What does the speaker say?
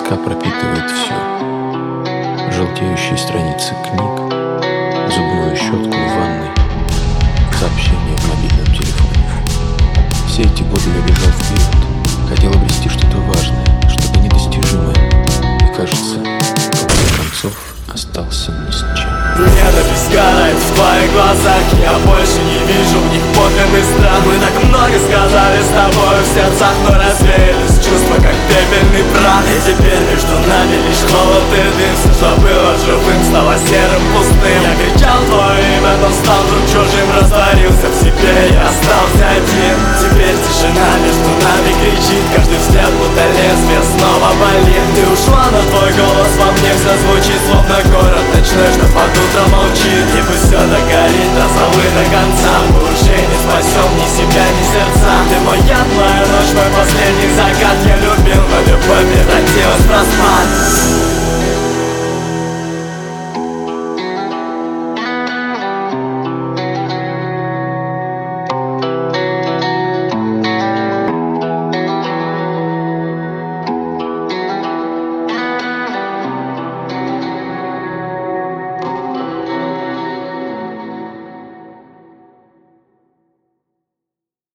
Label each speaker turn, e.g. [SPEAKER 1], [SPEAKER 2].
[SPEAKER 1] Тоска пропитывает все. Желтеющие страницы книг, зубную щетку в ванной, сообщения в мобильном телефоне. Все эти годы я бежал вперед, хотел обрести что-то важное, что-то недостижимое. И кажется, в конце концов остался ни с чем.
[SPEAKER 2] Небо бескрайнее в твоих глазах, я больше не вижу в них подлинный страх. Мы так много сказали с тобой в сердцах, но развеялись чувства, как пепельный прах. И теперь между нами лишь холод и дым. Все, что было живым, стало серым, пустым. Я кричал твое имя, но стал вдруг чужим. Растворился в себе, я остался один. Теперь тишина между нами кричит, каждый взгляд будто лезвие снова болит. Ты ушла, но твой голос во мне все звучит, словно город ночной, что под утро молчит. И пусть все догорит до совы до конца, мы уже не спасем ни себя, ни сердца. Ты мой яд, моя ночь, мой последний закат. Я любил, но любовь превратилась в распад.